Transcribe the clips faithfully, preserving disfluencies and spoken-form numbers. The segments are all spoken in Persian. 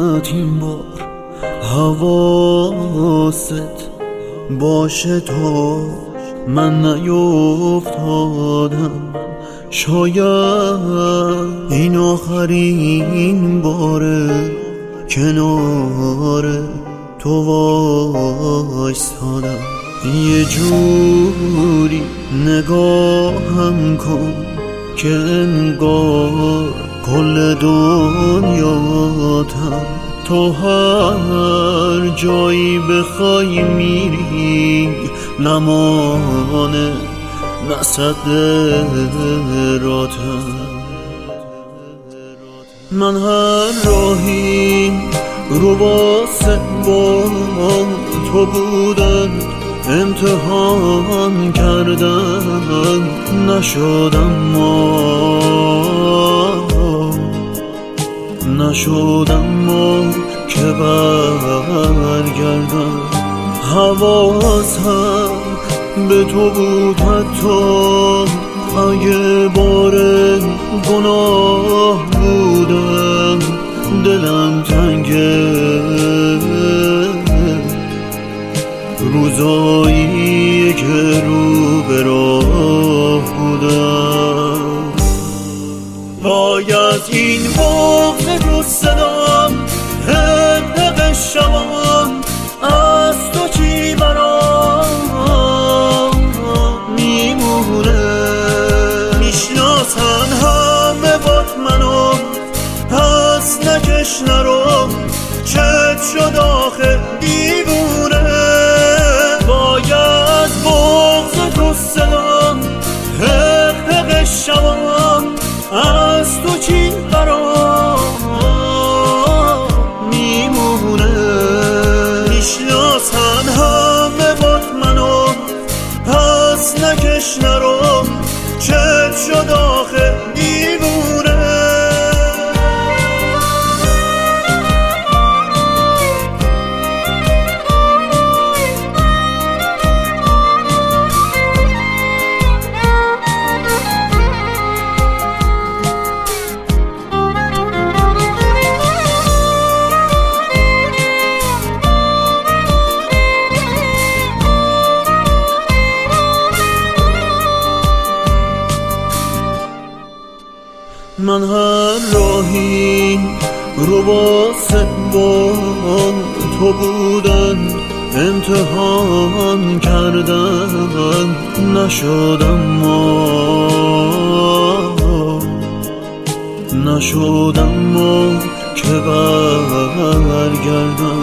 این بار حواست باشه تا من نیفتادم. شاید این آخرین باره کنار تو وایستادم. یه جوری نگاهم کن که انگار کل دنیاتم. تو هر جایی بخوای میری، نمانه نصد راتم. من هر راهی رو واسه با تو بودن امتحان کردن، نشدم ما نشدم ما که برگردم. حواسم به تو بود حتی اگه بار گناه بودم. دلم تنگه روزایی که رو به راه بودم. وای از این بغض رو صدام، حق شبام از تو چی برام میمونه. میشناسن همه بات منو، پس نکش نرو. چت شد آخه دیوونه. وای از بغض تو صدام، حق شبام از تو چی برام میمونه. میشناسن همه بات منو، پس نکش نرو. چت شد آخه دیوونه. من هر راهی رو واسه با تو بودن امتحان کردن، نشدم ما نشدم ما که برگردم.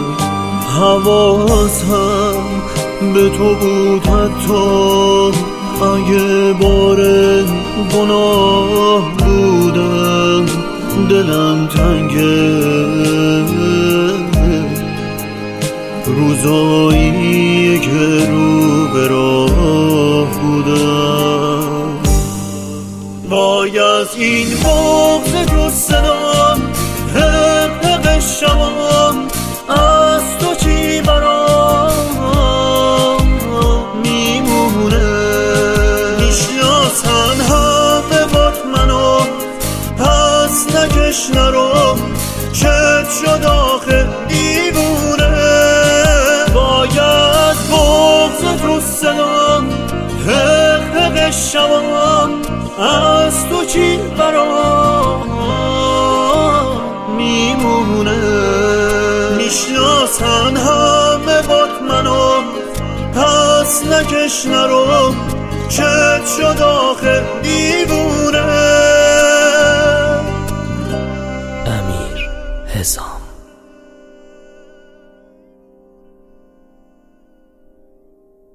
حواسم به تو بود حتی اگه بار گناه بودم. دلم تنگه روزایی که رو به راه بودم. وای از این بغض رو صدام، حق شبام از تو چی برام میمونه. میشناسن همه بات منو، پس نکش نرو. چت شد آخه دیوونه. وای از بغض تو صدام، حق شبام از تو چی برام میمونه. میشناسن همه بات منو، پس نکش نرو. چت شد آخه دیوونه.